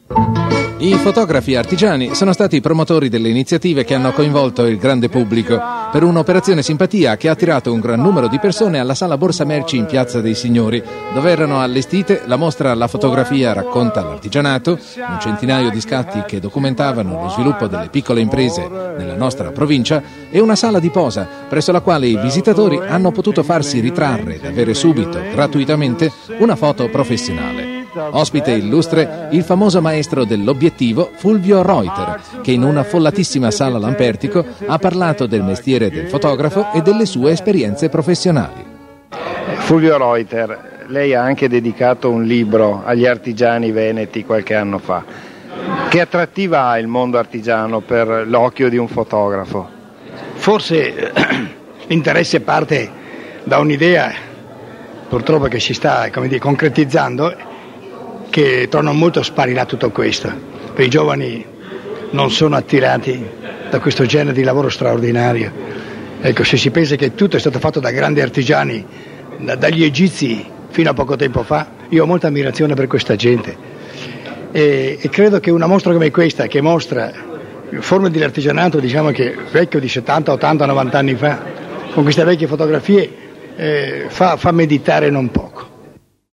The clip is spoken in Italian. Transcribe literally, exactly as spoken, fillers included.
I fotografi artigiani sono stati i promotori delle iniziative che hanno coinvolto il grande pubblico per un'operazione simpatia che ha attirato un gran numero di persone alla sala Borsa Merci in Piazza dei Signori, dove erano allestite la mostra La fotografia racconta l'artigianato, un centinaio di scatti che documentavano lo sviluppo delle piccole imprese nella nostra provincia e una sala di posa presso la quale i visitatori hanno potuto farsi ritrarre ed avere subito, gratuitamente, una foto professionale. Ospite illustre il famoso maestro dell'obiettivo Fulvio Reuter, che in una affollatissima sala Lampertico ha parlato del mestiere del fotografo e delle sue esperienze professionali. Fulvio Reuter, lei ha anche dedicato un libro agli artigiani veneti qualche anno fa. Che attrattiva ha il mondo artigiano per l'occhio di un fotografo? Forse l'interesse parte da un'idea, purtroppo che si sta, come dire, concretizzando, che torna molto sparirà tutto questo. Per i giovani non sono attirati da questo genere di lavoro straordinario. Ecco, se si pensa che tutto è stato fatto da grandi artigiani, da, dagli egizi fino a poco tempo fa, io ho molta ammirazione per questa gente e, e credo che una mostra come questa, che mostra forme dell'artigianato, diciamo che vecchio di settanta, ottanta, novanta anni fa, con queste vecchie fotografie, eh, fa, fa meditare non poco.